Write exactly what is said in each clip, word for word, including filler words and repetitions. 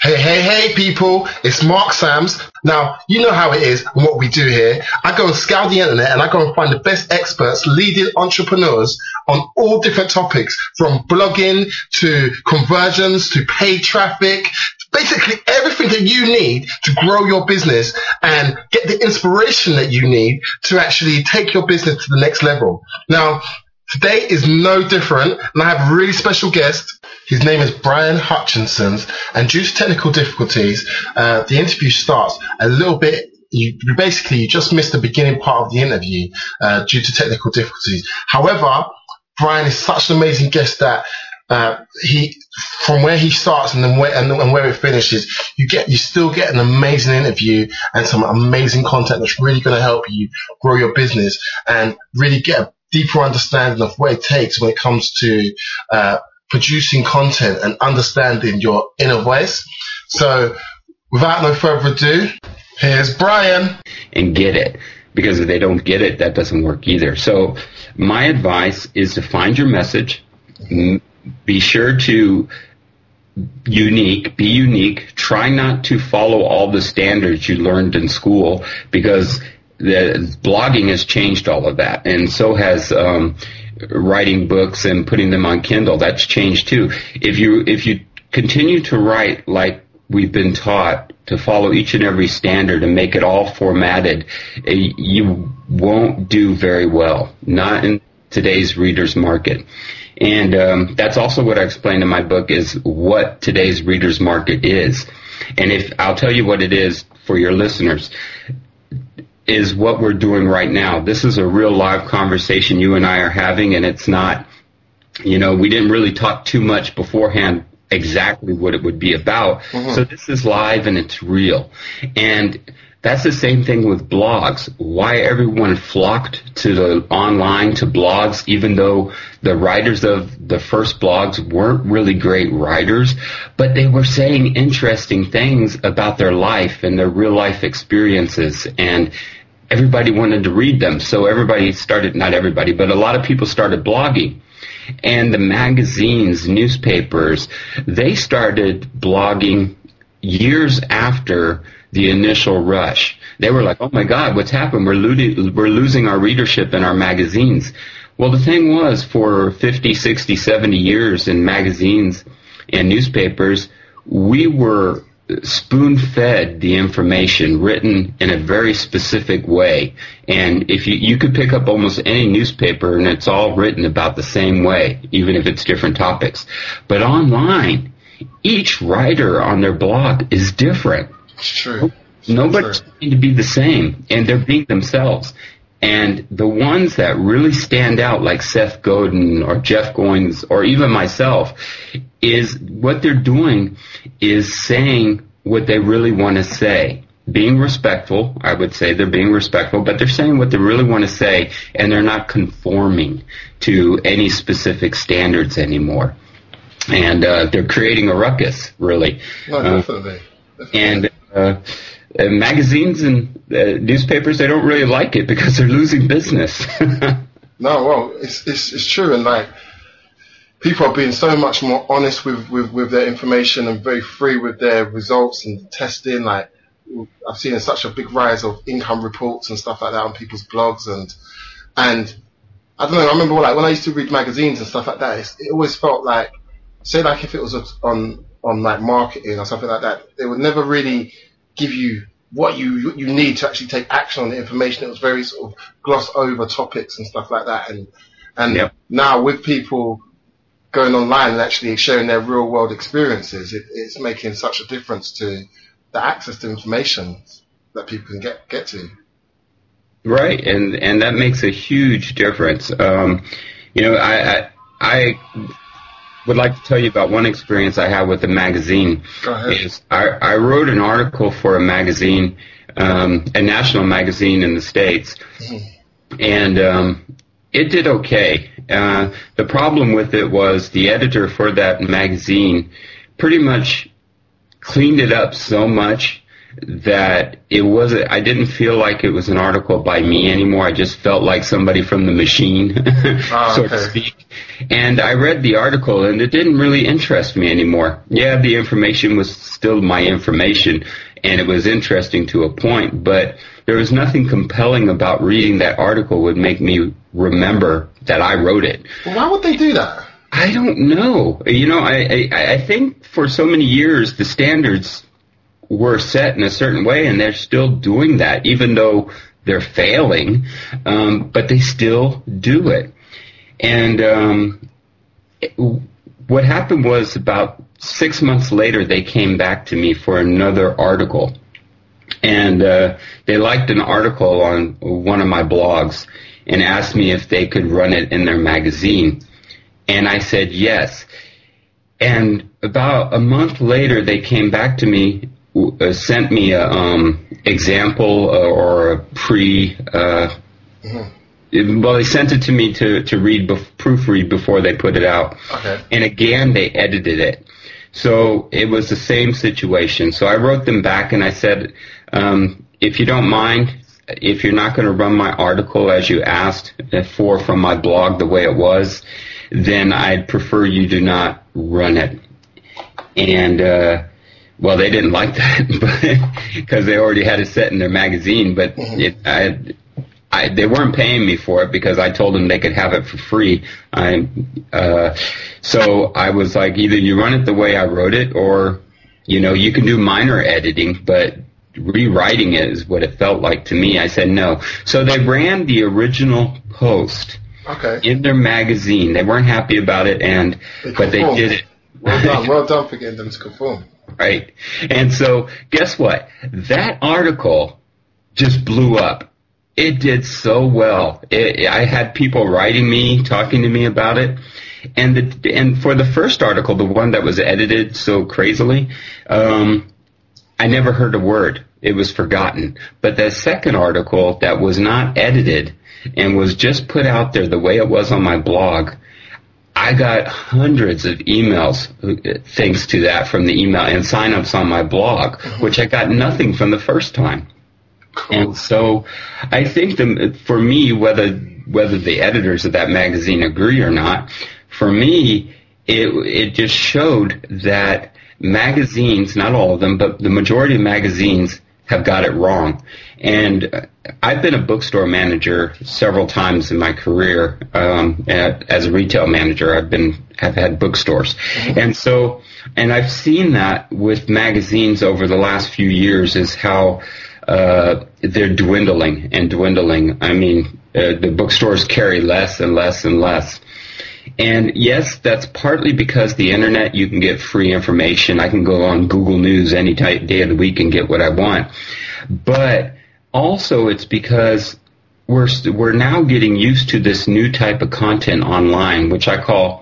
Hey, hey, hey, people, it's Mark Sams. Now, you know how it is and what we do here. I go and scour the internet and I go and find the best experts, leading entrepreneurs on all different topics, from blogging to conversions to paid traffic, basically everything that you need to grow your business and get the inspiration that you need to actually take your business to the next level. Now, today is no different, and I have a really special guest. His name is Brian Hutchinson, and due to technical difficulties, uh, the interview starts a little bit. You basically you just missed the beginning part of the interview uh, due to technical difficulties. However, Brian is such an amazing guest that uh, he, from where he starts and then where and, and where it finishes, you get you still get an amazing interview and some amazing content that's really going to help you grow your business and really get a deeper understanding of what it takes when it comes to uh, producing content and understanding your inner voice. So without no further ado, here's Brian. And get it, because if they don't get it, that doesn't work either. So my advice is to find your message. Be sure to unique, be unique. Try not to follow all the standards you learned in school, because the blogging has changed all of that, and so has um, writing books and putting them on Kindle. That's changed too. If you if you continue to write like we've been taught, to follow each and every standard and make it all formatted, you won't do very well. Not in today's reader's market. And um, that's also what I explained in my book, is what today's reader's market is. And if I'll tell you what it is for your listeners, is what we're doing right now. This is a real live conversation you and I are having, and it's not, you know, we didn't really talk too much beforehand exactly what it would be about. Mm-hmm. So this is live and it's real. And that's the same thing with blogs. Why everyone flocked to the online, to blogs, even though the writers of the first blogs weren't really great writers, but they were saying interesting things about their life and their real life experiences, and everybody wanted to read them. So everybody started, not everybody, but a lot of people started blogging. And the magazines, newspapers, they started blogging years after the initial rush. They were like, oh my God, what's happened? We're, lo- we're losing our readership in our magazines. Well, the thing was, for fifty, sixty, seventy years in magazines and newspapers, we were spoon-fed the information written in a very specific way. And if you, you could pick up almost any newspaper and it's all written about the same way, even if it's different topics. But online, each writer on their blog is different. It's true. It's Nobody's true. trying to be the same, and they're being themselves. And the ones that really stand out, like Seth Godin or Jeff Goins or even myself, is what they're doing is saying what they really want to say. Being respectful, I would say they're being respectful, but they're saying what they really want to say, and they're not conforming to any specific standards anymore. And uh, they're creating a ruckus, really. No, definitely. Uh, definitely. And uh, uh, magazines and uh, newspapers, they don't really like it because they're losing business. No, well, it's, it's it's true, and like, people are being so much more honest with, with, with their information and very free with their results and testing. Like, I've seen such a big rise of income reports and stuff like that on people's blogs, and and I don't know. I remember like when I used to read magazines and stuff like that, it's, it always felt like, say like if it was on on like marketing or something like that, they would never really give you what you you need to actually take action on the information. It was very sort of gloss over topics and stuff like that, and and yep. Now with people going online and actually sharing their real world experiences, it, it's making such a difference to the access to information that people can get get to. Right, and and that makes a huge difference. Um, you know, I, I I would like to tell you about one experience I had with a magazine. Go ahead. Is I, I wrote an article for a magazine, um, a national magazine in the States, mm-hmm. and um, it did okay. Uh, the problem with it was the editor for that magazine pretty much cleaned it up so much that it wasn't, I didn't feel like it was an article by me anymore. I just felt like somebody from the machine, oh, so okay. to speak. And I read the article, and it didn't really interest me anymore. Yeah, the information was still my information, and it was interesting to a point, but there was nothing compelling about reading that article would make me remember that I wrote it. Well, why would they do that? I don't know. You know, I, I, I think for so many years the standards were set in a certain way, and they're still doing that, even though they're failing, um, but they still do it. And um, it, what happened was about six months later, they came back to me for another article. And uh, they liked an article on one of my blogs and asked me if they could run it in their magazine. And I said yes. And about a month later, they came back to me, uh, sent me a um, example uh, or a pre. Uh, mm-hmm. Well, they sent it to me to to read, bef- proofread before they put it out. Okay. And again, they edited it. So it was the same situation. So I wrote them back and I said, um, if you don't mind, if you're not going to run my article as you asked for from my blog the way it was, then I'd prefer you do not run it. And, uh, well, they didn't like that because they already had it set in their magazine, but mm-hmm. it, I, I, they weren't paying me for it because I told them they could have it for free. I, uh, so I was like, either you run it the way I wrote it, or, you know, you can do minor editing, but rewriting it is what it felt like to me. I said no. So they ran the original post okay. in their magazine. They weren't happy about it, and they but they did it. Well done. Well done for getting them to conform. Right. And so guess what? That article just blew up. It did so well. It, I had people writing me, talking to me about it. And the, and for the first article, the one that was edited so crazily, um, I never heard a word. It was forgotten. But the second article that was not edited and was just put out there the way it was on my blog, I got hundreds of emails thanks to that from the email and sign-ups on my blog, which I got nothing from the first time. Cool. And so I think the, for me, whether whether the editors of that magazine agree or not, for me, it it just showed that magazines, not all of them, but the majority of magazines have got it wrong. And I've been a bookstore manager several times in my career. Um, at, as a retail manager, I've been have had bookstores, mm-hmm. and so and I've seen that with magazines over the last few years is how uh, they're dwindling and dwindling. I mean, uh, the bookstores carry less and less and less. And yes, that's partly because the internet, you can get free information. I can go on Google News any type, day of the week and get what I want. But also it's because we're we're now getting used to this new type of content online, which I call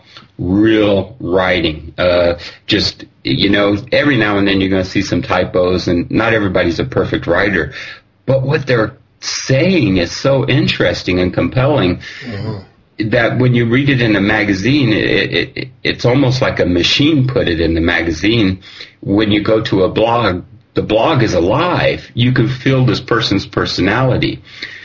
real writing. Uh, just, you know, every now and then you're going to see some typos, and not everybody's a perfect writer. But what they're saying is so interesting and compelling. Mm-hmm. That when you read it in a magazine, it, it, it's almost like a machine put it in the magazine. When you go to a blog, the blog is alive. You can feel this person's personality.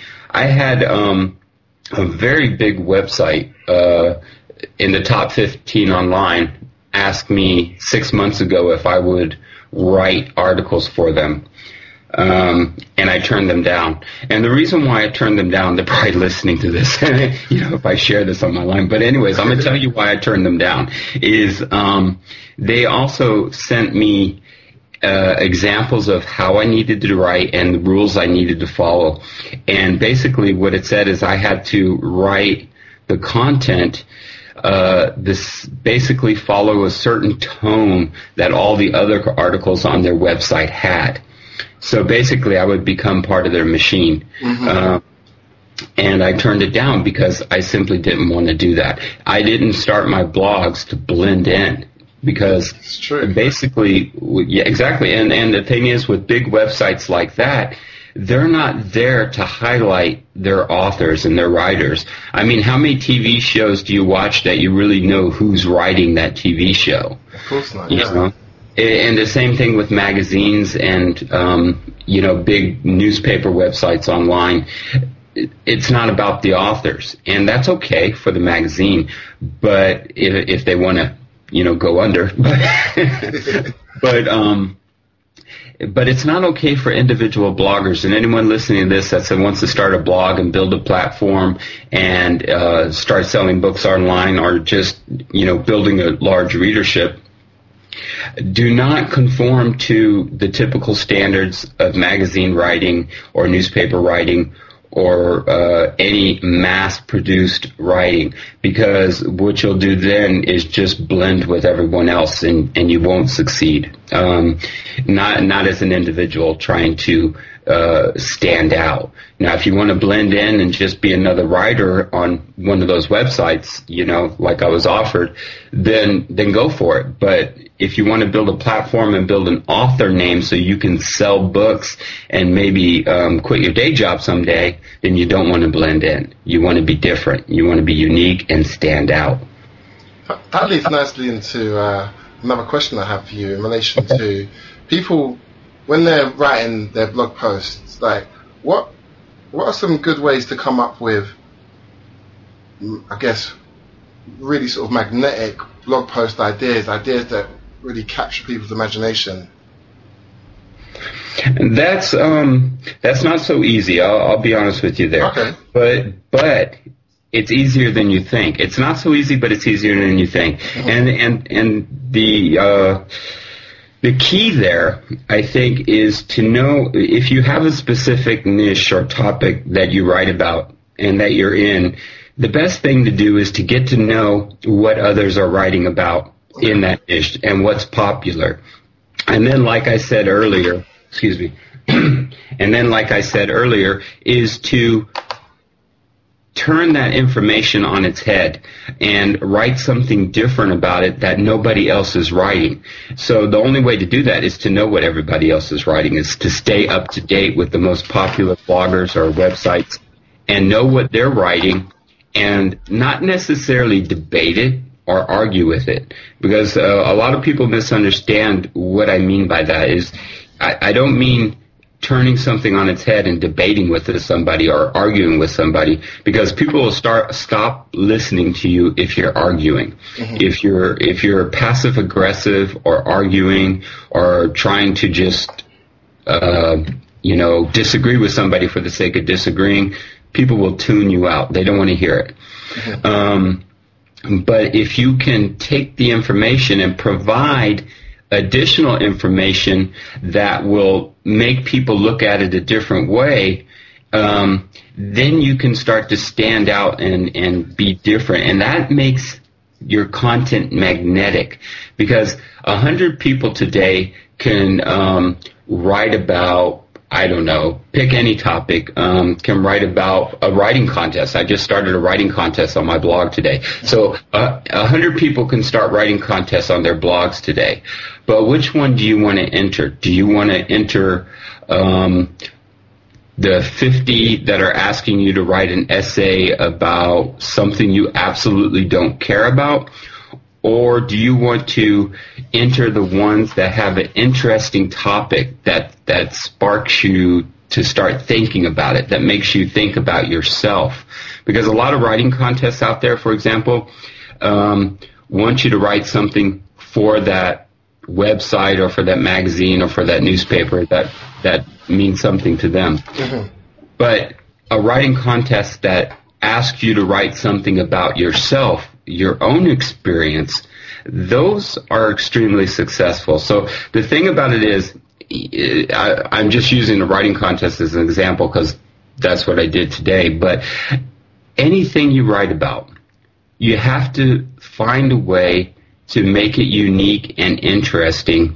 I had um, a very big website uh, in the top fifteen online ask me six months ago if I would write articles for them. Um, and I turned them down. And the reason why I turned them down, they're probably listening to this, you know, if I share this on my line. But anyways, I'm going to tell you why I turned them down, is um, they also sent me uh, examples of how I needed to write and the rules I needed to follow. And basically what it said is I had to write the content Uh, this basically follow a certain tone that all the other articles on their website had. So basically, I would become part of their machine. Mm-hmm. Uh, and I turned it down because I simply didn't want to do that. I didn't start my blogs to blend in because it's true. Basically, yeah, exactly. And, and the thing is, with big websites like that, they're not there to highlight their authors and their writers. I mean, how many T V shows do you watch that you really know who's writing that T V show? Of course not, you yeah. know? And the same thing with magazines and, um, you know, big newspaper websites online. It's not about the authors, and that's okay for the magazine, but if, if they want to, you know, go under, but, but, um, but it's not okay for individual bloggers, and anyone listening to this that wants to start a blog and build a platform and uh, start selling books online, or just, you know, building a large readership. Do not conform to the typical standards of magazine writing or newspaper writing or uh, any mass-produced writing, because what you'll do then is just blend with everyone else, and, and you won't succeed. Um, not not as an individual trying to uh, stand out. Now, if you want to blend in and just be another writer on one of those websites, you know, like I was offered, then then go for it. But if you want to build a platform and build an author name so you can sell books and maybe um, quit your day job someday, then you don't want to blend in. You want to be different. You want to be unique and stand out. That leads nicely into uh, another question I have for you in relation okay. to people when they're writing their blog posts. Like, what what are some good ways to come up with, I guess, really sort of magnetic blog post ideas, ideas that really capture people's imagination? That's um that's not so easy. I'll, I'll be honest with you there. Okay. But but it's easier than you think. It's not so easy, but it's easier than you think. Mm-hmm. And and and the uh, the key there, I think, is to know if you have a specific niche or topic that you write about and that you're in. The best thing to do is to get to know what others are writing about in that niche and what's popular. And then, like I said earlier, excuse me, and then, like I said earlier, is to turn that information on its head and write something different about it that nobody else is writing. So the only way to do that is to know what everybody else is writing, is to stay up to date with the most popular bloggers or websites and know what they're writing, and not necessarily debate it or argue with it, because uh, a lot of people misunderstand what I mean by that. Is I, I don't mean turning something on its head and debating with somebody or arguing with somebody, because people will start stop listening to you if you're arguing. Mm-hmm. If you're if you're passive aggressive or arguing or trying to just uh, you know disagree with somebody for the sake of disagreeing, people will tune you out. They don't want to hear it. Mm-hmm. Um, but if you can take the information and provide additional information that will make people look at it a different way, um, then you can start to stand out and, and be different. And that makes your content magnetic, because a hundred people today can um, write about, I don't know, pick any topic, um, can write about a writing contest. I just started a writing contest on my blog today. So uh, a hundred people can start writing contests on their blogs today. But which one do you want to enter? Do you want to enter um, the fifty that are asking you to write an essay about something you absolutely don't care about? Or do you want to enter the ones that have an interesting topic that, that sparks you to start thinking about it, that makes you think about yourself? Because a lot of writing contests out there, for example, um, want you to write something for that website or for that magazine or for that newspaper that, that means something to them. Mm-hmm. But a writing contest that asks you to write something about yourself, your own experience, those are extremely successful. So the thing about it is, I, I'm just using the writing contest as an example because that's what I did today, but anything you write about, you have to find a way to make it unique and interesting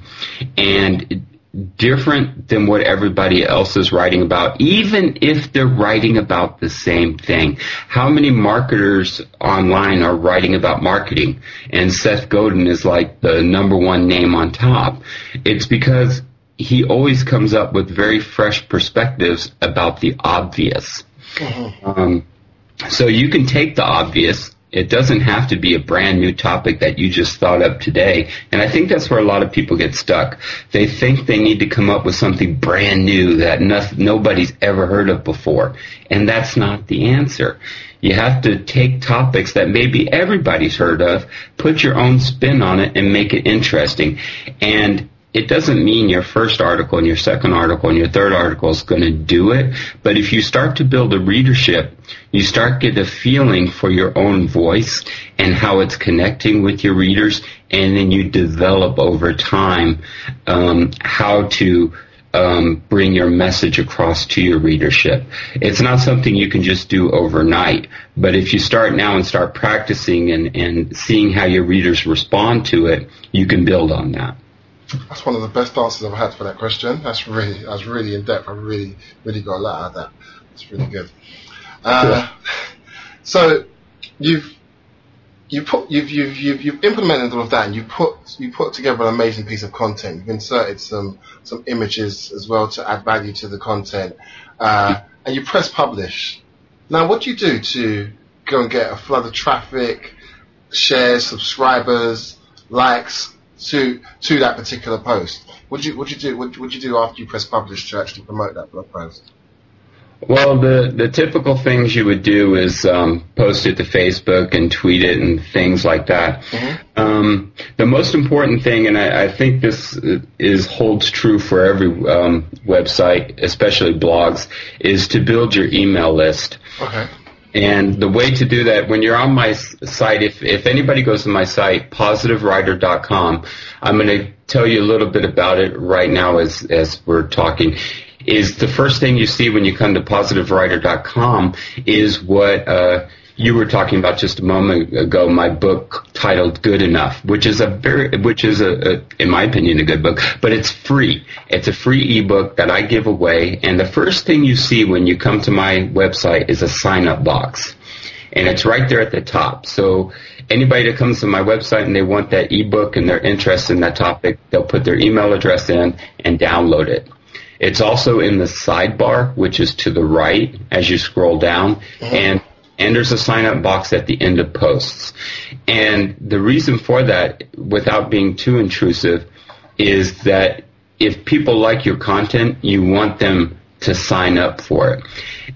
and different than what everybody else is writing about, even if they're writing about the same thing. How many marketers online are writing about marketing, and Seth Godin is like the number one name on top? It's because he always comes up with very fresh perspectives about the obvious. Mm-hmm. Um, so you can take the obvious It doesn't have to be a brand new topic that you just thought up today. And I think that's where a lot of people get stuck. They think they need to come up with something brand new that no, nobody's ever heard of before. And that's not the answer. You have to take topics that maybe everybody's heard of, put your own spin on it, and make it interesting. And it doesn't mean your first article and your second article and your third article is going to do it. But if you start to build a readership, you start getting a feeling for your own voice and how it's connecting with your readers, and then you develop over time um, how to um, bring your message across to your readership. It's not something you can just do overnight, but if you start now and start practicing and, and seeing how your readers respond to it, you can build on that. That's one of the best answers I've had for that question. That's really, that's really in depth. I really, really got a lot out of that. That's really good. Uh, so you've you put you've you've you've you've implemented all of that, and you put you put together an amazing piece of content. You've inserted some some images as well to add value to the content, uh, and you press publish. Now, what do you do to go and get a flood of traffic, shares, subscribers, likes to to that particular post? What you what you do what would you do after you press publish to actually promote that blog post? Well, the the typical things you would do is um, post it to Facebook and tweet it and things like that. Mm-hmm. Um, the most important thing, and I, I think this is holds true for every um, website, especially blogs, is to build your email list. Okay. And the way to do that, when you're on my site, if, if anybody goes to my site, positive writer dot com, I'm going to tell you a little bit about it right now as, as we're talking, is the first thing you see when you come to positive writer dot com is what uh, you were talking about just a moment ago, my book titled Good Enough, which is a very, which is a, a, in my opinion, a good book, but it's free. It's a free ebook that I give away, and the first thing you see when you come to my website is a sign-up box, and it's right there at the top. So anybody that comes to my website and they want that ebook and they're interested in that topic, they'll put their email address in and download it. It's also in the sidebar, which is to the right as you scroll down, mm-hmm. and And there's a sign-up box at the end of posts. And the reason for that, without being too intrusive, is that if people like your content, you want them to sign up for it.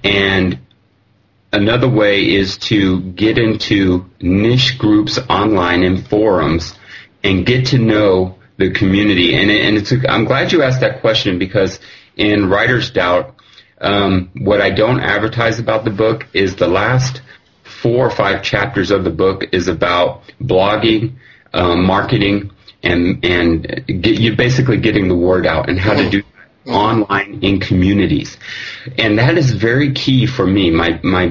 And another way is to get into niche groups online and forums and get to know the community. And, and it's a, I'm glad you asked that question, because in Writer's Doubt, Um, what I don't advertise about the book is the last four or five chapters of the book is about blogging, um, marketing, and and get, you basically getting the word out and how to do that online in communities. And that is very key for me. My my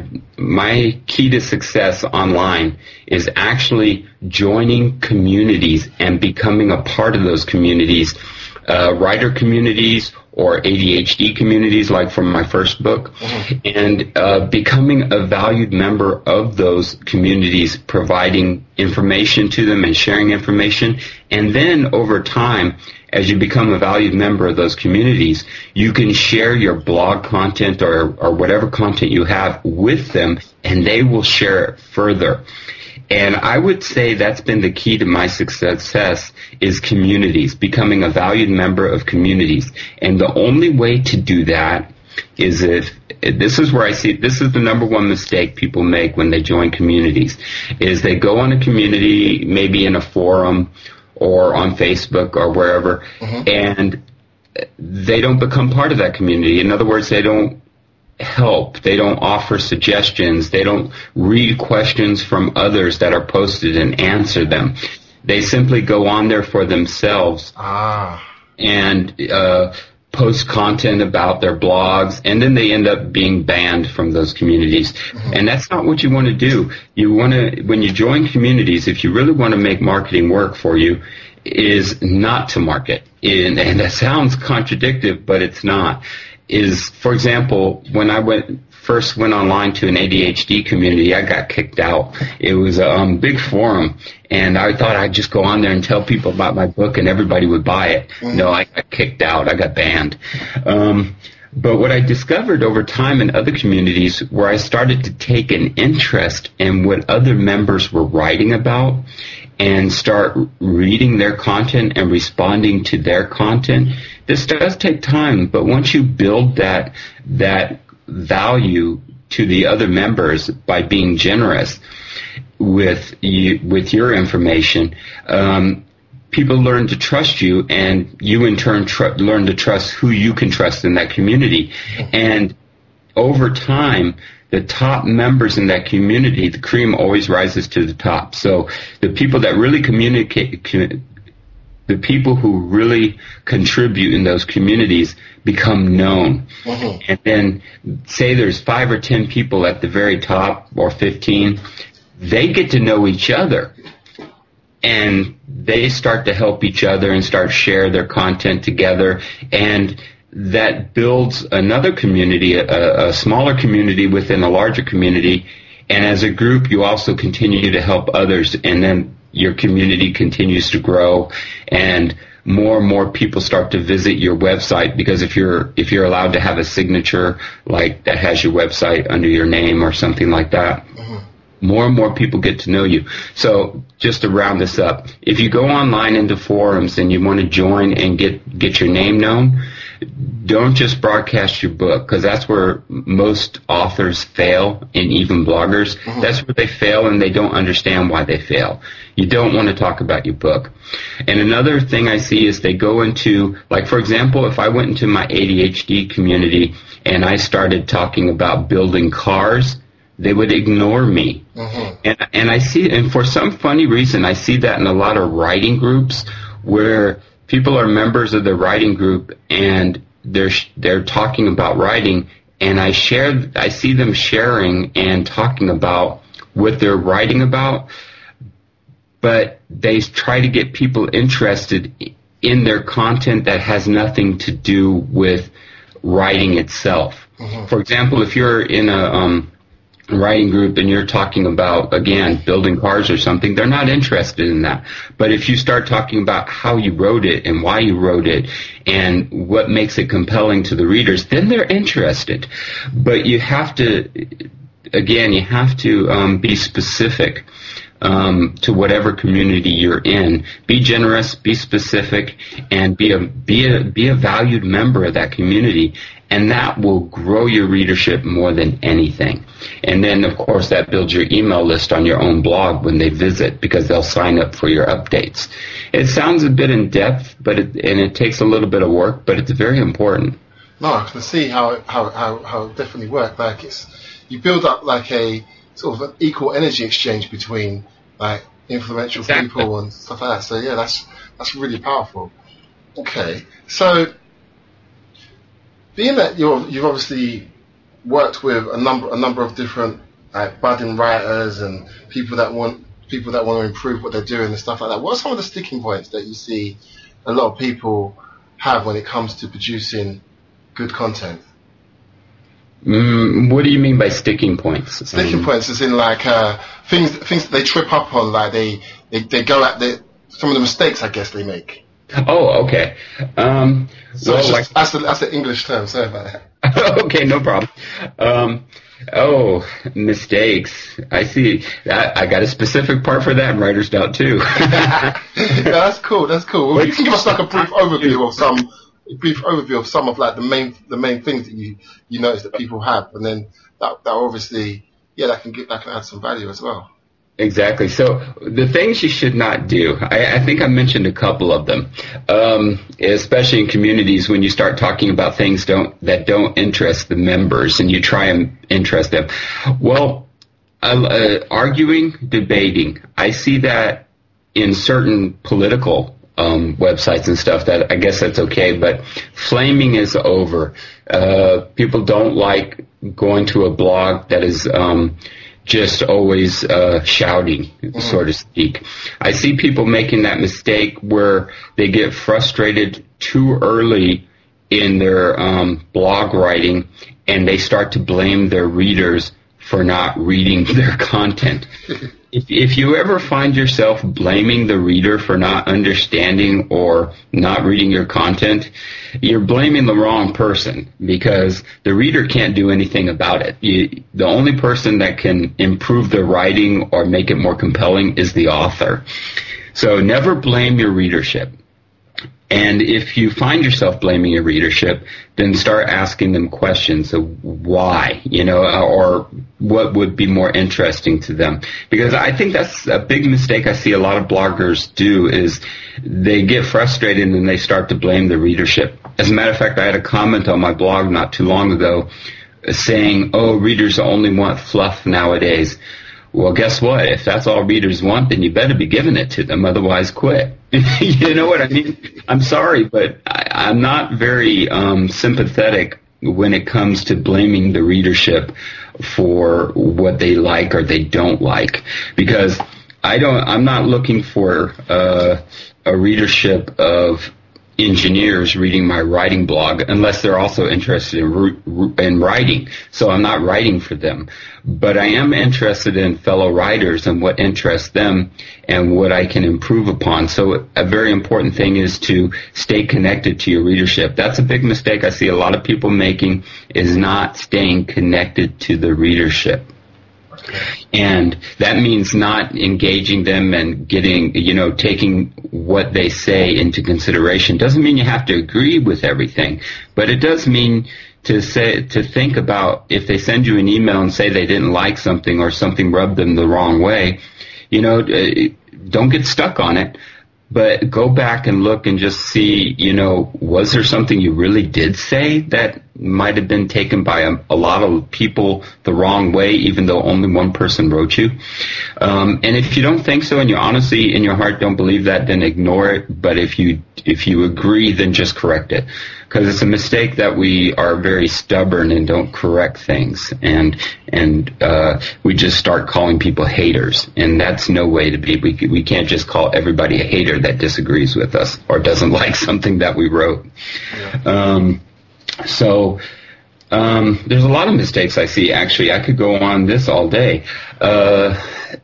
my key to success online is actually joining communities and becoming a part of those communities, uh, writer communities, or A D H D communities, like from my first book, mm-hmm. and uh, becoming a valued member of those communities, providing information to them and sharing information. And then over time, as you become a valued member of those communities, you can share your blog content or, or whatever content you have with them, and they will share it further. And I would say that's been the key to my success, is communities, becoming a valued member of communities. And the only way to do that is if, this is where I see, this is the number one mistake people make when they join communities, is they go on a community, maybe in a forum or on Facebook or wherever, mm-hmm. and they don't become part of that community. In other words, they don't help. They don't offer suggestions. They don't read questions from others that are posted and answer them. They simply go on there for themselves ah. and uh, post content about their blogs, and then they end up being banned from those communities. Mm-hmm. And that's not what you want to do. You want to, when you join communities, if you really want to make marketing work for you, is not to market. And, and that sounds contradictory, but it's not. Is, for example, when I went first went online to an A D H D community, I got kicked out. It was a um, big forum, and I thought I'd just go on there and tell people about my book, and everybody would buy it. Mm-hmm. No, I got kicked out. I got banned. Um, But what I discovered over time in other communities where I started to take an interest in what other members were writing about and start reading their content and responding to their content, this does take time, but once you build that that value to the other members by being generous with you, with your information, um, people learn to trust you, and you in turn tr- learn to trust who you can trust in that community. And over time, the top members in that community, the cream always rises to the top. So the people that really communicate, the people who really contribute in those communities become known. Mm-hmm. And then say there's five or ten people at the very top, or fifteen, they get to know each other. And they start to help each other and start share their content together. And that builds another community, a, a smaller community within a larger community. And as a group, you also continue to help others. And then your community continues to grow. And more and more people start to visit your website, because if you're if you're allowed to have a signature like that has your website under your name or something like that, mm-hmm. more and more people get to know you. So just to round this up, if you go online into forums and you want to join and get, get your name known, don't just broadcast your book, because that's where most authors fail, and even bloggers. Mm-hmm. That's where they fail, and they don't understand why they fail. You don't want to talk about your book. And another thing I see is they go into, like, for example, if I went into my A D H D community and I started talking about building cars, they would ignore me. Mm-hmm. And and I see, and for some funny reason, I see that in a lot of writing groups where people are members of the writing group and they're they're talking about writing, and I share, I see them sharing and talking about what they're writing about, but they try to get people interested in their content that has nothing to do with writing itself. Mm-hmm. For example, if you're in a um, writing group and you're talking about, again, building cars or something, they're not interested in that. But if you start talking about how you wrote it and why you wrote it and what makes it compelling to the readers, then they're interested. But you have to, again, you have to um, be specific um, to whatever community you're in. Be generous, be specific, and be a be a be a valued member of that community. And that will grow your readership more than anything. And then, of course, that builds your email list on your own blog when they visit, because they'll sign up for your updates. It sounds a bit in depth, but it, and it takes a little bit of work, but it's very important. No, I can see how it, how how how it definitely work. Like, it's, you build up like a sort of an equal energy exchange between like influential exactly. people and stuff like that. So yeah, that's that's really powerful. Okay, so being that you're, you've obviously worked with a number a number of different like budding writers and people that want people that want to improve what they're doing and stuff like that, what are some of the sticking points that you see a lot of people have when it comes to producing good content? Mm, what do you mean by sticking points? Sticking um, points is in like uh, things things that they trip up on, like they they, they go at the some of the mistakes I guess they make. Oh, okay. Um, so well, it's just, like, that's, a, that's an English term, sorry about that. Okay, no problem. Um, oh, mistakes. I see. I, I got a specific part for that in Writer's Doubt, too. Yeah, that's cool, that's cool. Well, you can give us like a brief overview of some, a brief overview of some of like the main, the main things that you, you notice that people have, and then that, that obviously, yeah, that can get, that can add some value as well. Exactly. So the things you should not do, I, I think I mentioned a couple of them, um, especially in communities when you start talking about things don't that don't interest the members and you try and interest them. Well, uh, uh, arguing, debating, I see that in certain political um, websites and stuff. That I guess that's okay, but flaming is over. Uh, people don't like going to a blog that is um, just always uh, shouting, mm-hmm. so to speak. I see people making that mistake where they get frustrated too early in their um, blog writing, and they start to blame their readers for not reading their content. If, if you ever find yourself blaming the reader for not understanding or not reading your content, you're blaming the wrong person, because the reader can't do anything about it. You, the only person that can improve the writing or make it more compelling is the author. So never blame your readership. And if you find yourself blaming your readership, then start asking them questions of why, you know, or what would be more interesting to them. Because I think that's a big mistake I see a lot of bloggers do, is they get frustrated and they start to blame the readership. As a matter of fact, I had a comment on my blog not too long ago saying, oh, readers only want fluff nowadays. Well, guess what? If that's all readers want, then you better be giving it to them. Otherwise, quit. You know what I mean? I'm sorry, but I, I'm not very um, sympathetic when it comes to blaming the readership for what they like or they don't like, because I don't. I'm not looking for uh, a readership of engineers reading my writing blog unless they're also interested in, in writing. So I'm not writing for them. But I am interested in fellow writers and what interests them and what I can improve upon. So a very important thing is to stay connected to your readership. That's a big mistake I see a lot of people making, is not staying connected to the readership. And that means not engaging them and getting, you know, taking what they say into consideration. Doesn't mean you have to agree with everything, but it does mean to say, to think about, if they send you an email and say they didn't like something or something rubbed them the wrong way, you know, don't get stuck on it. But go back and look and just see, you know, was there something you really did say that might have been taken by a, a lot of people the wrong way, even though only one person wrote you? Um, and if you don't think so, and you honestly in your heart don't believe that, then ignore it. But if you if you agree, then just correct it, because it's a mistake that we are very stubborn and don't correct things, and and uh, we just start calling people haters, and that's no way to be. We we can't just call everybody a hater that disagrees with us or doesn't like something that we wrote. Yeah. Um, so um, there's a lot of mistakes I see. Actually, I could go on this all day. Uh,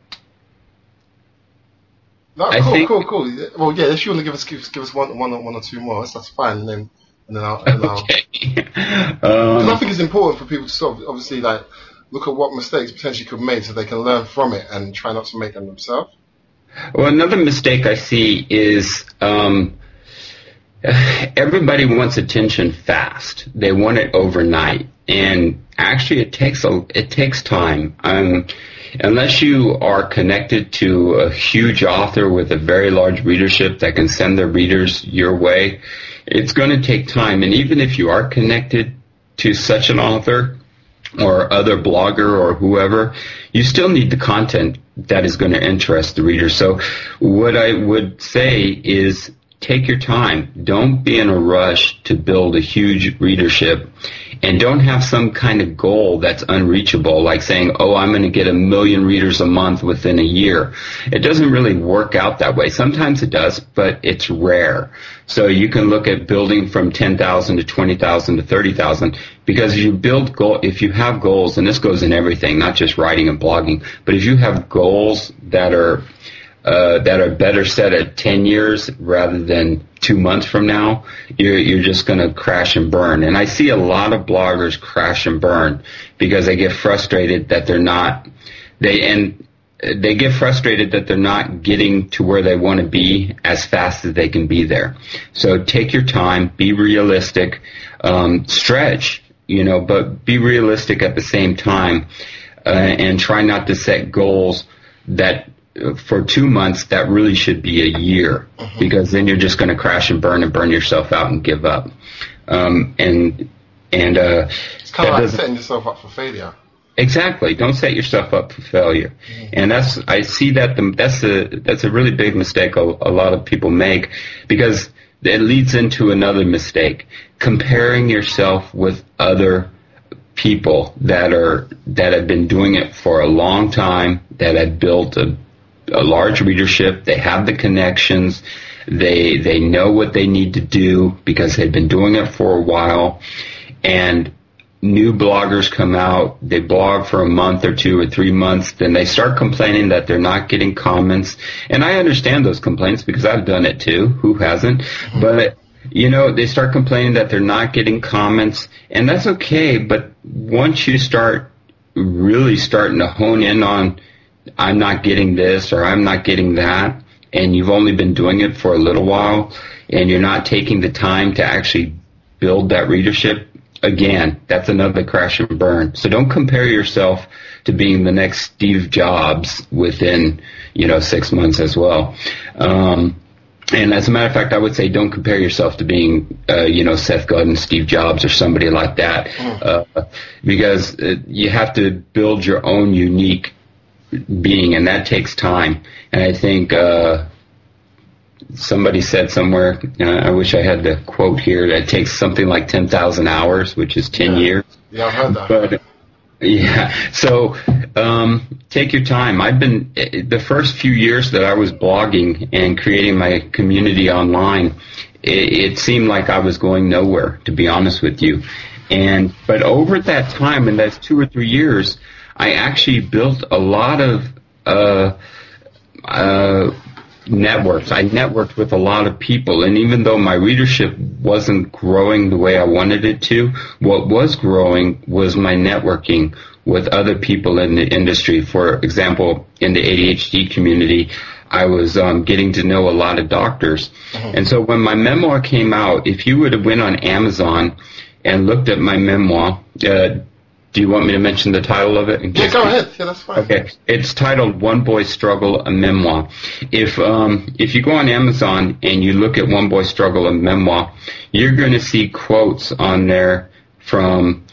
No, I cool, think, cool, cool. Well, yeah, if you want to give us give, give us one, one, one or two more, that's, that's fine. And then, and then I'll. And okay. I'll um, I think it's important for people to sort of obviously like look at what mistakes potentially could be made, so they can learn from it and try not to make them themselves. Well, another mistake I see is um, everybody wants attention fast. They want it overnight, and actually, it takes a it takes time. Um, Unless you are connected to a huge author with a very large readership that can send their readers your way, it's going to take time. And even if you are connected to such an author or other blogger or whoever, you still need the content that is going to interest the reader. So what I would say is take your time. Don't be in a rush to build a huge readership, and don't have some kind of goal that's unreachable, like saying, oh, I'm going to get a million readers a month within a year. It doesn't really work out that way. Sometimes it does, but it's rare. So you can look at building from ten thousand to twenty thousand to thirty thousand, because if you build goal, if you have goals, and this goes in everything, not just writing and blogging, but if you have goals that are Uh, that are better set at ten years rather than two months from now, you're, you're just going to crash and burn. And I see a lot of bloggers crash and burn because they get frustrated that they're not, they, and they get frustrated that they're not getting to where they want to be as fast as they can be there. So take your time, be realistic, um, stretch, you know, but be realistic at the same time, uh, and try not to set goals that for two months that really should be a year, mm-hmm. because then you're just going to crash and burn and burn yourself out and give up. Um, and and uh, it's kind of like setting yourself up for failure. Exactly. Don't set yourself up for failure. Mm-hmm. And that's I see that the, that's a that's a really big mistake a, a lot of people make, because it leads into another mistake: comparing yourself with other people that are that have been doing it for a long time, that have built a a large readership. They have the connections. They they know what they need to do because they've been doing it for a while. And new bloggers come out, they blog for a month or two or three months, then they start complaining that they're not getting comments. And I understand those complaints because I've done it too. Who hasn't? Mm-hmm. But, you know, they start complaining that they're not getting comments, and that's okay. But once you start really starting to hone in on, I'm not getting this or I'm not getting that, and you've only been doing it for a little while, and you're not taking the time to actually build that readership, again, that's another crash and burn. So don't compare yourself to being the next Steve Jobs within, you know, six months as well. Um, and as a matter of fact, I would say don't compare yourself to being, uh, you know, Seth Godin, Steve Jobs, or somebody like that, uh, because uh, you have to build your own unique being, and that takes time. And I think uh, somebody said somewhere, uh, I wish I had the quote here, that it takes something like ten thousand hours, which is ten yeah. years. Yeah, I've heard that. But, yeah, so um, take your time. I've been, the first few years that I was blogging and creating my community online, it, it seemed like I was going nowhere, to be honest with you. And but over that time, in those two or three years, I actually built a lot of uh, uh, networks. I networked with a lot of people, and even though my readership wasn't growing the way I wanted it to, what was growing was my networking with other people in the industry. For example, in the A D H D community, I was um, getting to know a lot of doctors. Mm-hmm. And so when my memoir came out, if you would have went on Amazon and looked at my memoir, uh, do you want me to mention the title of it? Yeah, go ahead. Yeah, that's fine. Okay. It's titled One Boy's Struggle, a Memoir. If um, if you go on Amazon and you look at One Boy's Struggle, a Memoir, you're going to see quotes on there from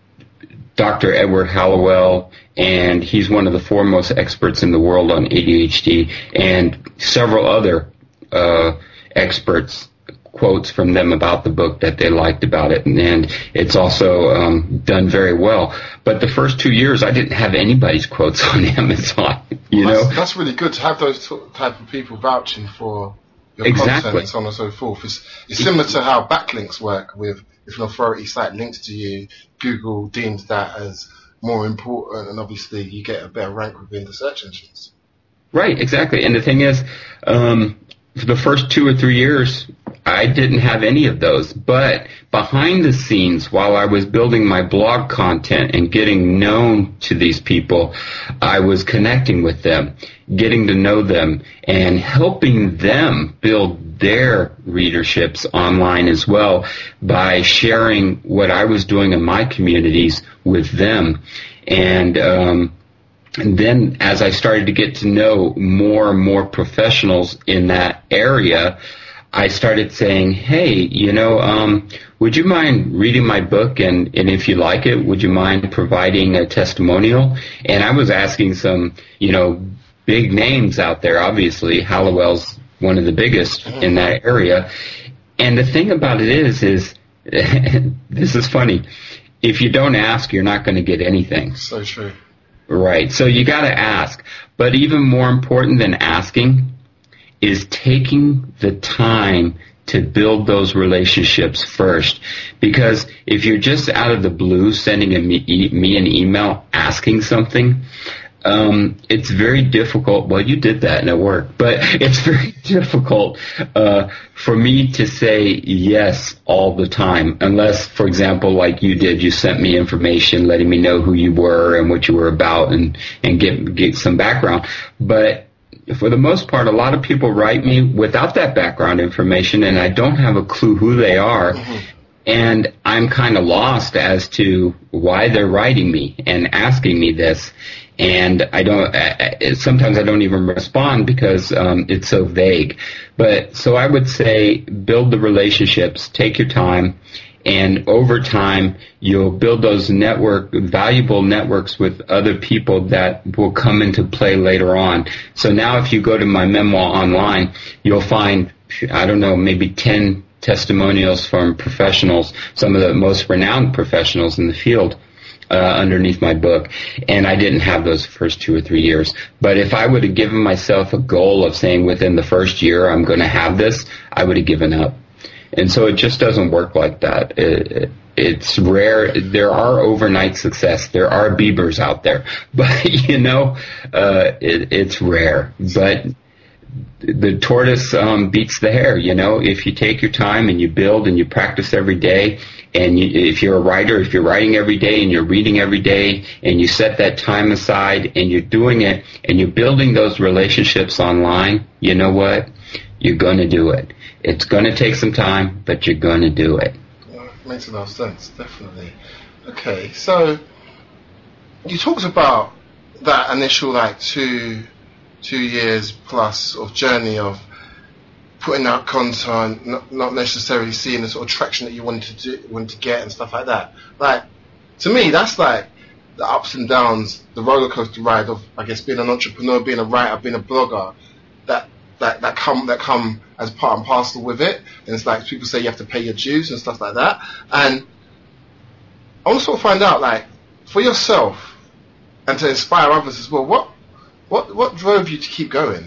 Doctor Edward Hallowell, and he's one of the foremost experts in the world on A D H D, and several other uh, experts, quotes from them about the book that they liked about it, and it's also um, done very well. But the first two years, I didn't have anybody's quotes on Amazon. You well, that's, know, that's really good to have those t- type of people vouching for your exactly. content and so on and so forth. It's, it's similar to how backlinks work. With if an authority site links to you, Google deems that as more important, and obviously you get a better rank within the search engines. Right, exactly. And the thing is, um, for the first two or three years, I didn't have any of those. But behind the scenes, while I was building my blog content and getting known to these people, I was connecting with them, getting to know them, and helping them build their readerships online as well by sharing what I was doing in my communities with them. And um And then as I started to get to know more and more professionals in that area, I started saying, hey, you know, um, would you mind reading my book? And, and if you like it, would you mind providing a testimonial? And I was asking some, you know, big names out there, obviously. Hallowell's one of the biggest in that area. And the thing about it is, is this is funny. If you don't ask, you're not going to get anything. So true. Right. So you got to ask. But even more important than asking is taking the time to build those relationships first. Because if you're just out of the blue sending a me, me an email asking something, um, it's very difficult. Well, you did that and it worked. But it's very difficult uh, for me to say yes all the time. Unless, for example, like you did, you sent me information letting me know who you were and what you were about and, and get, get some background. But for the most part, a lot of people write me without that background information, and I don't have a clue who they are. Mm-hmm. And I'm kind of lost as to why they're writing me and asking me this. And I don't, I, sometimes I don't even respond because um, it's so vague. But so I would say build the relationships, take your time, and over time you'll build those network, valuable networks with other people that will come into play later on. So now if you go to my memoir online, you'll find, I don't know, maybe ten testimonials from professionals, some of the most renowned professionals in the field. Uh, underneath my book, and I didn't have those first two or three years. But if I would have given myself a goal of saying within the first year I'm going to have this, I would have given up. And so it just doesn't work like that. It, it's rare. There are overnight success. There are Biebers out there, but you know, uh, it, it's rare. But the tortoise um, beats the hare. You know, if you take your time and you build and you practice every day, and you, if you're a writer, if you're writing every day and you're reading every day, and you set that time aside and you're doing it and you're building those relationships online, you know what? You're going to do it. It's going to take some time, but you're going to do it. Yeah, makes enough sense, definitely. Okay, so you talked about that initial like two two years plus of journey of putting out content, not, not necessarily seeing the sort of traction that you wanted to do, wanted to get and stuff like that. Like, to me, that's like the ups and downs, the roller coaster ride of, I guess, being an entrepreneur, being a writer, being a blogger. That that that come that come as part and parcel with it. And it's like people say you have to pay your dues and stuff like that. And I want to sort of find out, like, for yourself and to inspire others as well, what what what drove you to keep going?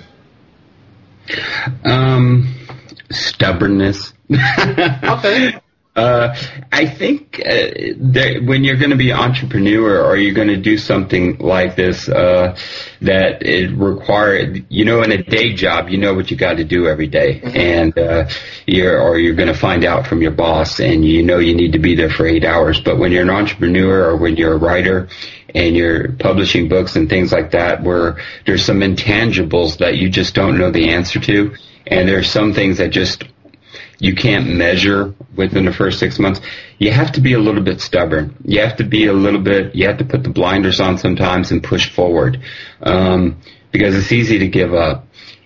Um, stubbornness. Okay. Uh, I think uh, that when you're going to be an entrepreneur or you're going to do something like this, uh, that it requires, you know, in a day job, you know what you got to do every day, mm-hmm. and uh, you're or you're going to find out from your boss, and you know you need to be there for eight hours. But when you're an entrepreneur or when you're a writer and you're publishing books and things like that, where there's some intangibles that you just don't know the answer to, and there's some things that just you can't measure within the first six months, you have to be a little bit stubborn. You have to be a little bit, you have to put the blinders on sometimes and push forward, um, because it's easy to give up.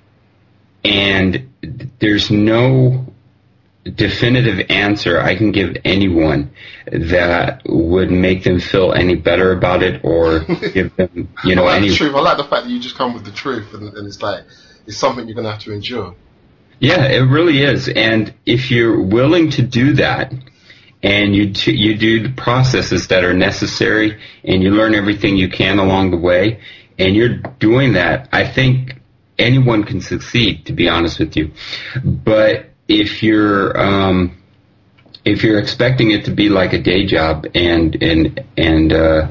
And there's no definitive answer I can give anyone that would make them feel any better about it or give them, you know, I like any... the truth. I like the fact that you just come with the truth, and, and it's like, it's something you're going to have to endure. Yeah, it really is. And if you're willing to do that, and you t- you do the processes that are necessary, and you learn everything you can along the way, and you're doing that, I think anyone can succeed, to be honest with you. But if you're um, if you're expecting it to be like a day job, and and and uh,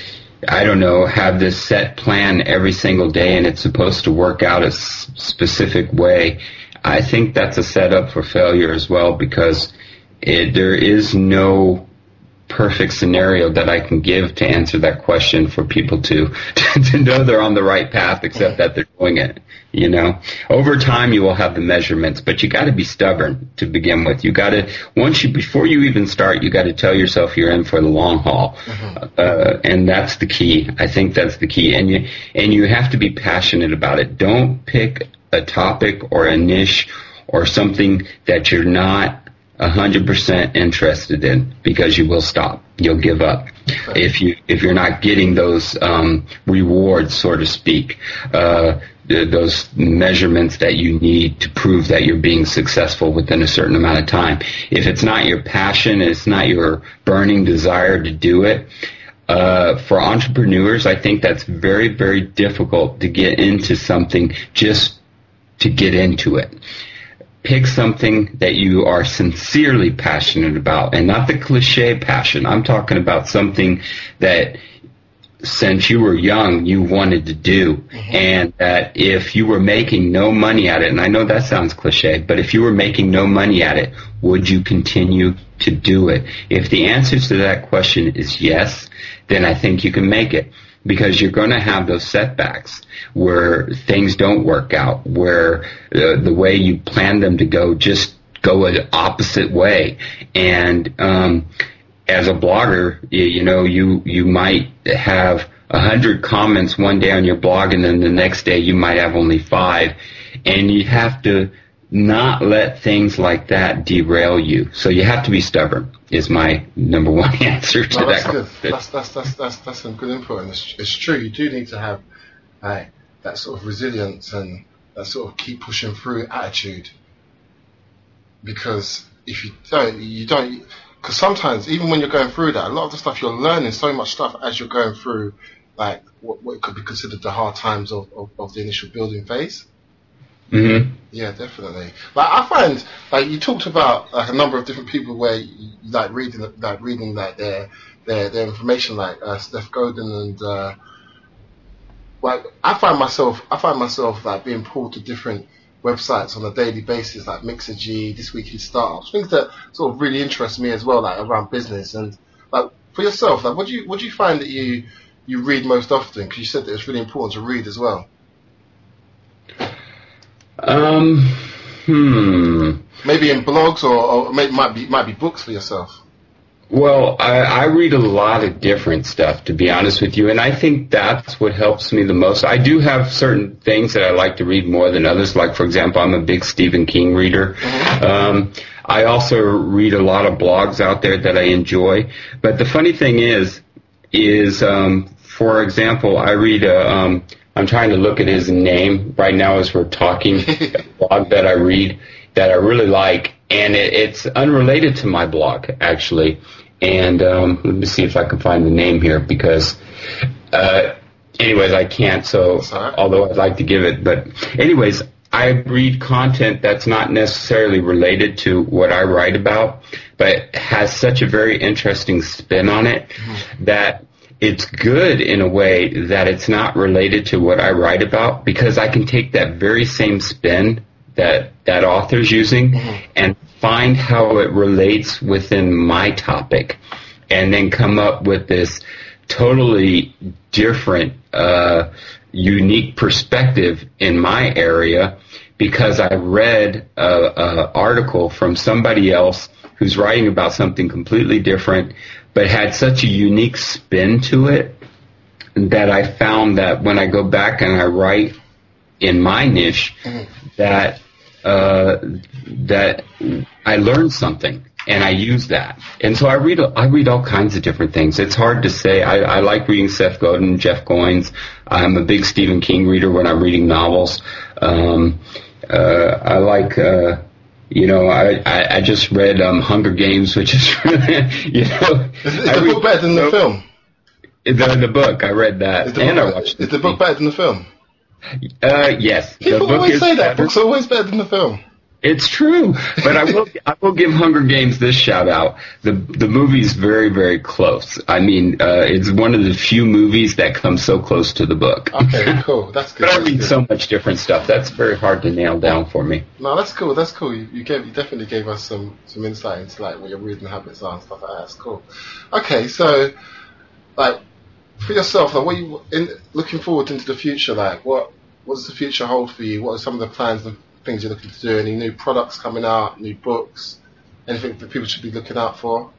I don't know, have this set plan every single day, and it's supposed to work out a s- specific way, I think that's a setup for failure as well, because it, there is no perfect scenario that I can give to answer that question for people to to know they're on the right path, except that they're doing it. You know, over time you will have the measurements, but you got to be stubborn to begin with. You got to, once you, before you even start, you got to tell yourself you're in for the long haul, mm-hmm. uh, and that's the key. I think that's the key, and you and you have to be passionate about it. Don't pick a topic or a niche or something that you're not one hundred percent interested in, because you will stop. You'll give up okay. if you if you're not getting those um, rewards, so to speak, uh, those measurements that you need to prove that you're being successful within a certain amount of time. If it's not your passion, it's not your burning desire to do it. Uh, for entrepreneurs, I think that's very, very difficult to get into something just to get into it. Pick something that you are sincerely passionate about, and not the cliche passion. I'm talking about something that since you were young you wanted to do, mm-hmm. and that if you were making no money at it, and I know that sounds cliche, but if you were making no money at it, would you continue to do it? If the answer to that question is yes, then I think you can make it. Because you're going to have those setbacks where things don't work out, where uh, the way you plan them to go just go an opposite way. And um, as a blogger, you, you know, you, you might have a hundred comments one day on your blog, and then the next day you might have only five. And you have to not let things like that derail you. So you have to be stubborn, is my number one answer to no, that's that. Good. That's that's that's that's that's some good input, and it's, it's true. You do need to have uh, that sort of resilience and that sort of keep pushing through attitude. Because if you don't, you don't. Because sometimes, even when you're going through that, a lot of the stuff you're learning so much stuff as you're going through, like what, what could be considered the hard times of, of, of the initial building phase. Mm-hmm. Yeah, definitely. Like I find, like you talked about like a number of different people where you, you like reading, like reading like their their their information, like uh, Steph Godin and uh, like I find myself, I find myself like being pulled to different websites on a daily basis, like Mixergy, This Week in Startups, things that sort of really interest me as well, like around business and like for yourself, like what do you what do you find that you you read most often? Because you said that it's really important to read as well. Um, hmm. Maybe in blogs or, or maybe might be might be books for yourself. Well, I, I read a lot of different stuff, to be honest with you, and I think that's what helps me the most. I do have certain things that I like to read more than others. Like, for example, I'm a big Stephen King reader. Mm-hmm. Um, I also read a lot of blogs out there that I enjoy. But the funny thing is, is um, for example, I read a. Um, I'm trying to look at his name right now as we're talking. A blog that I read that I really like, and it, it's unrelated to my blog actually. And um, let me see if I can find the name here because, uh, anyways, I can't. So although I'd like to give it, but anyways, I read content that's not necessarily related to what I write about, but has such a very interesting spin on it mm-hmm. that. It's good in a way that it's not related to what I write about because I can take that very same spin that that author's using mm-hmm. and find how it relates within my topic and then come up with this totally different, uh, unique perspective in my area because I read a, a article from somebody else who's writing about something completely different but had such a unique spin to it that I found that when I go back and I write in my niche, mm-hmm. that uh, that I learn something and I use that. And so I read I read all kinds of different things. It's hard to say. I, I like reading Seth Godin, Jeff Goins. I'm a big Stephen King reader when I'm reading novels. Um, uh, I like. Uh, You know, I, I, I just read um, Hunger Games, which is, you know. Is, is the book better than the film? The, the book, I read that. Is the, and book, I watched is the book better than the film? Uh, yes. People the book always is say that. better. Books are always better than the film. It's true, but I will I will give Hunger Games this shout out. The the movie's very, very close. I mean, uh, it's one of the few movies that comes so close to the book. Okay, cool. That's good. But I that's read good. so much different stuff. That's very hard to nail down for me. No, that's cool. That's cool. You, you gave you definitely gave us some, some insight into like what your reading habits are and stuff like that. That's cool. Okay, so like for yourself, like what you in looking forward into the future, like what what does the future hold for you? What are some of the plans and things you're looking to do? Any new products coming out, new books, anything that people should be looking out for?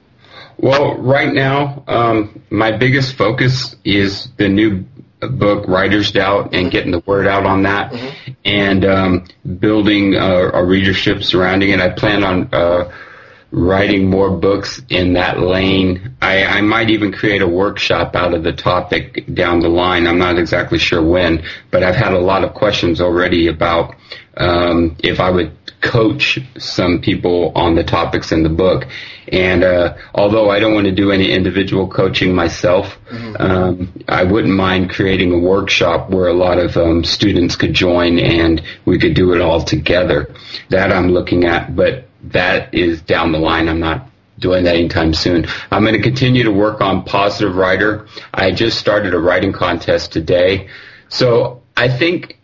Well, right now, um, my biggest focus is the new book, Writer's Doubt, and getting the word out on that, mm-hmm. and um, building uh, a readership surrounding it. I plan on uh, writing more books in that lane. I, I might even create a workshop out of the topic down the line. I'm not exactly sure when, but I've had a lot of questions already about um, if I would coach some people on the topics in the book. And uh, although I don't want to do any individual coaching myself, mm-hmm. um, I wouldn't mind creating a workshop where a lot of um, students could join and we could do it all together. That I'm looking at, but that is down the line. I'm not doing that anytime soon. I'm going to continue to work on Positive Writer. I just started a writing contest today. So I think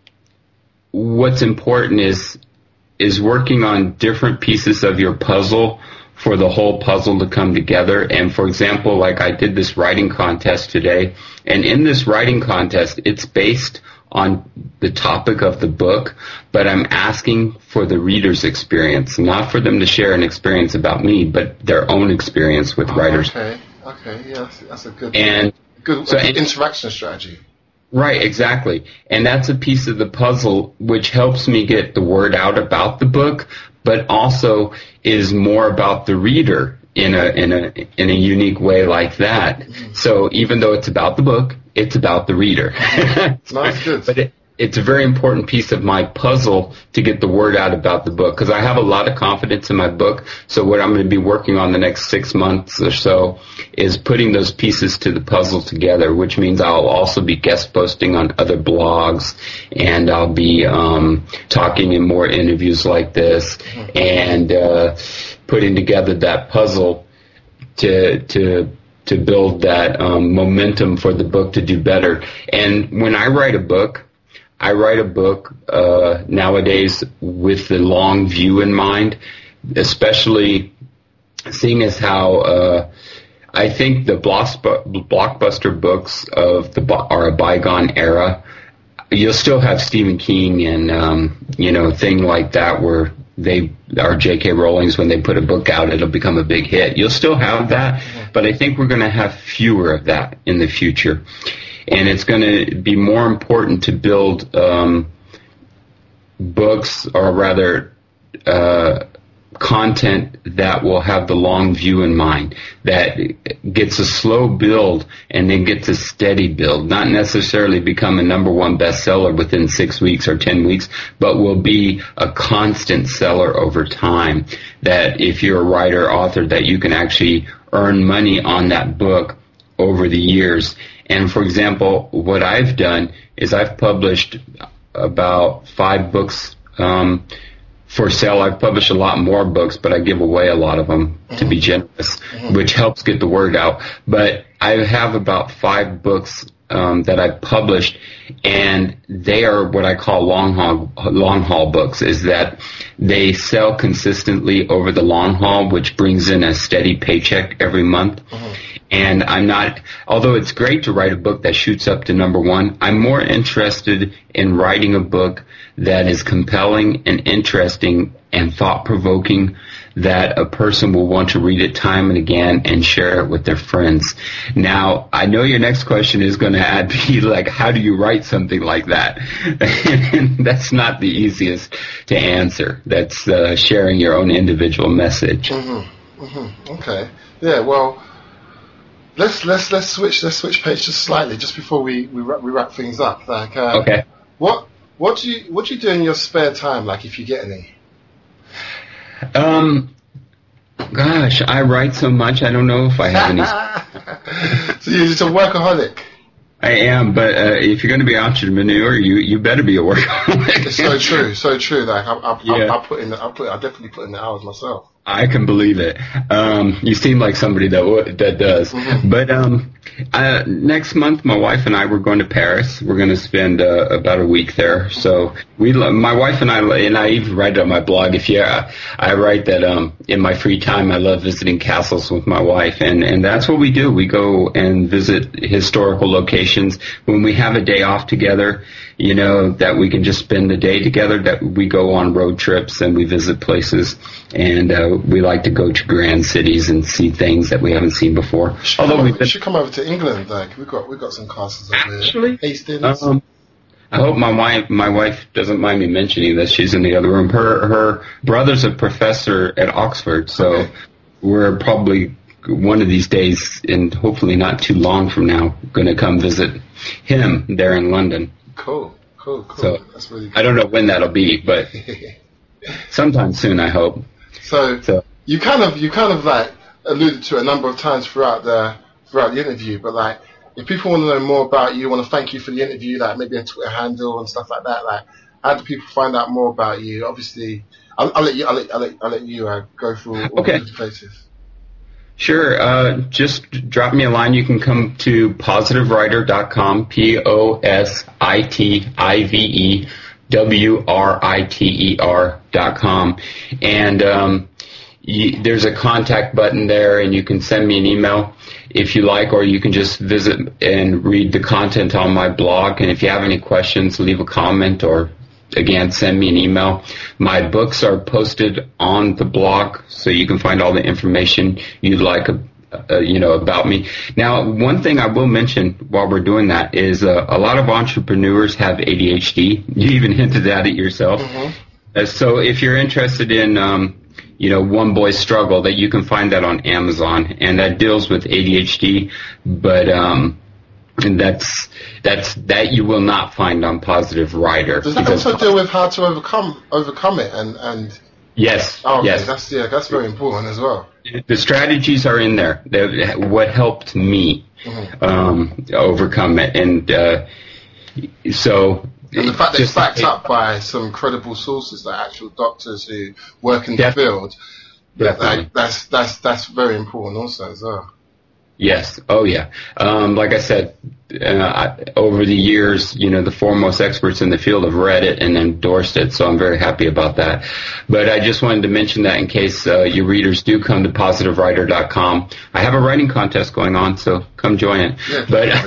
what's important is is working on different pieces of your puzzle for the whole puzzle to come together. And for example, like I did this writing contest today, and in this writing contest, it's based on the topic of the book, but I'm asking for the reader's experience, not for them to share an experience about me, but their own experience with oh, writers. Okay, okay, yeah, that's, that's a good, and good, so, good and, interaction strategy. Right, exactly. And that's a piece of the puzzle which helps me get the word out about the book, but also is more about the reader in a in a in a unique way like that. Mm-hmm. So even though it's about the book, it's about the reader. No, that's good. But it, it's a very important piece of my puzzle to get the word out about the book, because I have a lot of confidence in my book. So what I'm going to be working on the next six months or so is putting those pieces to the puzzle together, which means I'll also be guest posting on other blogs, and I'll be um, talking in more interviews like this, and uh, putting together that puzzle to to to build that um, momentum for the book to do better. And when I write a book, I write a book uh, nowadays with the long view in mind, especially seeing as how uh, I think the blockbuster books of the are a bygone era. You'll still have Stephen King and um, you know thing like that where they are J K Rowling's, when they put a book out, it'll become a big hit. You'll still have that, but I think we're going to have fewer of that in the future. And it's going to be more important to build um, books, or rather uh, content that will have the long view in mind, that gets a slow build and then gets a steady build, not necessarily become a number one bestseller within six weeks or ten weeks, but will be a constant seller over time, that if you're a writer, author, that you can actually earn money on that book over the years. And for example, what I've done is I've published about five books um, for sale. I've published a lot more books, but I give away a lot of them mm-hmm. to be generous, mm-hmm. which helps get the word out. But I have about five books um, that I've published, and they are what I call long haul, long haul books, is that they sell consistently over the long haul, which brings in a steady paycheck every month. Mm-hmm. And I'm not, although it's great to write a book that shoots up to number one, I'm more interested in writing a book that is compelling and interesting and thought-provoking, that a person will want to read it time and again and share it with their friends. Now, I know your next question is going to be like, how do you write something like that? And that's not the easiest to answer. That's uh, sharing your own individual message. Mm-hmm. Mm-hmm. Okay. Yeah, well, Let's let's let's switch let's switch page just slightly just before we we wrap, we wrap things up. Like, uh, okay, what what do you what do you do in your spare time? Like, if you get any? Um, gosh, I write so much. I don't know if I have any. So you're just a workaholic. I am, but uh, if you're going to be an entrepreneur, you you better be a workaholic. It's so true, so true. Like I I, yeah. I, I put in the, I put I definitely put in the hours myself. I can believe it. Um, you seem like somebody that that does. Mm-hmm. But um, uh, next month, my wife and I we're going to Paris. We're going to spend uh, about a week there. So we, my wife and I, and I even write it on my blog. If you, uh, I write that um, in my free time, I love visiting castles with my wife, and and that's what we do. We go and visit historical locations when we have a day off together. You know, that we can just spend the day together. That we go on road trips and we visit places, and uh, we like to go to grand cities and see things that we haven't seen before. Should Although we should come over to England, like we've got we've got some castles over Actually, there. Hastings. Um, I hope my wife my wife doesn't mind me mentioning that she's in the other room. Her her brother's a professor at Oxford, so okay. We're probably one of these days, and hopefully not too long from now, going to come visit him there in London. Cool, cool, cool. So that's really good. I don't know when that'll be, but sometime soon, I hope. So, so you kind of you kind of like alluded to it a number of times throughout the throughout the interview, but like if people want to know more about you, want to thank you for the interview, like maybe a Twitter handle and stuff like that, like how do people find out more about you? Obviously, I'll, I'll let you I'll let, I'll let, I'll let you uh, go through all okay. these places. Sure. Uh, just drop me a line. You can come to positive writer dot com, P O S I T I V E W R I T E R dot com. And um, you, there's a contact button there, and you can send me an email if you like, or you can just visit and read the content on my blog. And if you have any questions, leave a comment or again, send me an email. My books are posted on the blog, so you can find all the information you'd like, uh, you know, about me. Now, one thing I will mention while we're doing that is uh, a lot of entrepreneurs have A D H D. You even hinted at it yourself. Mm-hmm. Uh, so if you're interested in, um, you know, One Boy Struggle, that you can find that on Amazon, and that deals with A D H D, but um, And that's that's that you will not find on Positive Writer. Does that also deal with how to overcome overcome it and and? Yes. Oh, okay. Yes. That's yeah. That's very important as well. The strategies are in there. They're, what helped me mm-hmm. um, overcome it, and uh, so. And the fact that it's backed up by some credible sources, like actual doctors who work in the field, like, that's that's that's very important also as well. Yes. Oh, yeah. Um, like I said, uh, over the years, you know, the foremost experts in the field have read it and endorsed it, so I'm very happy about that. But I just wanted to mention that in case uh, your readers do come to positive writer dot com. I have a writing contest going on, so come join it. Yeah,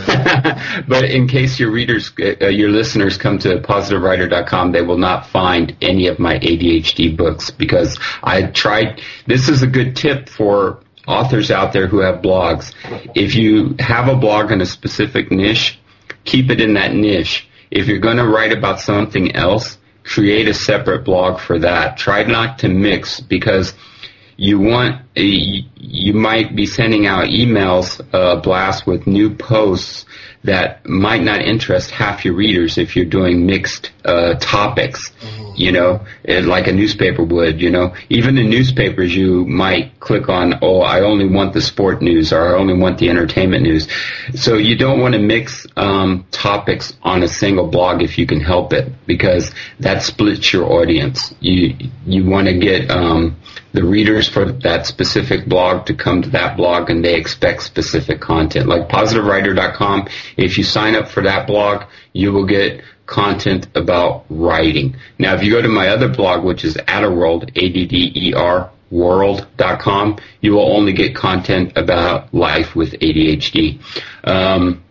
but but in case your readers, uh, your listeners come to positive writer dot com, they will not find any of my A D H D books because I tried. This is a good tip for authors out there who have blogs. If you have a blog in a specific niche, keep it in that niche. If you're going to write about something else, create a separate blog for that. Try not to mix because you want a, you might be sending out emails uh, blasts with new posts that might not interest half your readers if you're doing mixed uh, topics. Mm-hmm. You know, like a newspaper would, you know. Even in newspapers, you might click on, oh, I only want the sport news or I only want the entertainment news. So you don't want to mix um, topics on a single blog if you can help it because that splits your audience. You you want to get um, the readers for that specific blog to come to that blog and they expect specific content. Like positive writer dot com, if you sign up for that blog, you will get content about writing. Now, if you go to my other blog, which is Adderworld, A D D E R, world dot com, you will only get content about life with A D H D. Um,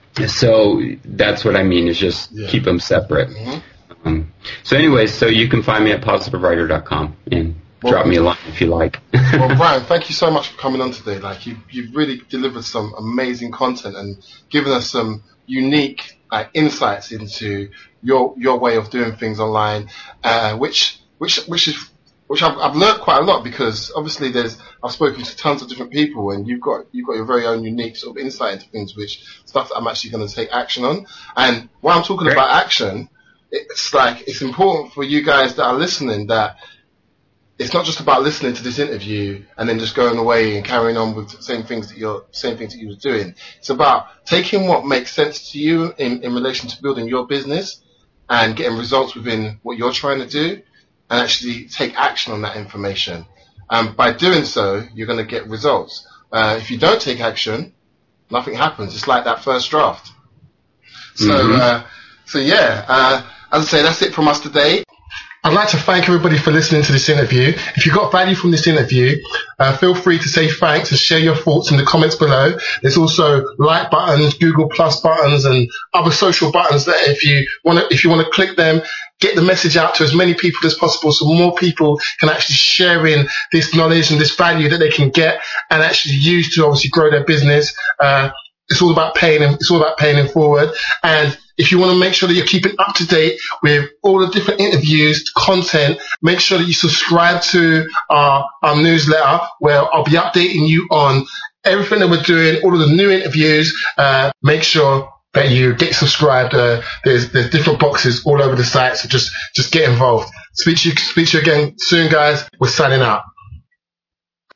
so that's what I mean, is just yeah. keep them separate. Mm-hmm. Um, so anyways, so you can find me at positive writer dot com and well, drop me a line if you like. Well, Brian, thank you so much for coming on today. Like you, you've really delivered some amazing content and given us some unique Uh, insights into your your way of doing things online, uh, which which which is which I've, I've learned quite a lot because obviously there's I've spoken to tons of different people and you've got you've got your very own unique sort of insight into things, which stuff that I'm actually going to take action on. And while I'm talking Great. about action, it's like it's important for you guys that are listening that it's not just about listening to this interview and then just going away and carrying on with the same things that you're, same things that you were doing. It's about taking what makes sense to you in, in relation to building your business and getting results within what you're trying to do and actually take action on that information. And by doing so, you're going to get results. Uh, if you don't take action, nothing happens. It's like that first draft. So, mm-hmm. uh, so yeah, uh, as I say, that's it from us today. I'd like to thank everybody for listening to this interview. If you got value from this interview, uh, feel free to say thanks and share your thoughts in the comments below. There's also like buttons, Google Plus buttons, and other social buttons that if you want to, if you want to click them, get the message out to as many people as possible so more people can actually share in this knowledge and this value that they can get and actually use to obviously grow their business. Uh, It's all about paying them. It's all about paying them forward. And if you want to make sure that you're keeping up to date with all the different interviews, content, make sure that you subscribe to our, our newsletter where I'll be updating you on everything that we're doing, all of the new interviews. Uh, make sure that you get subscribed. Uh, there's there's different boxes all over the site, so just just get involved. Speak to you, speak to you again soon, guys. We're signing out.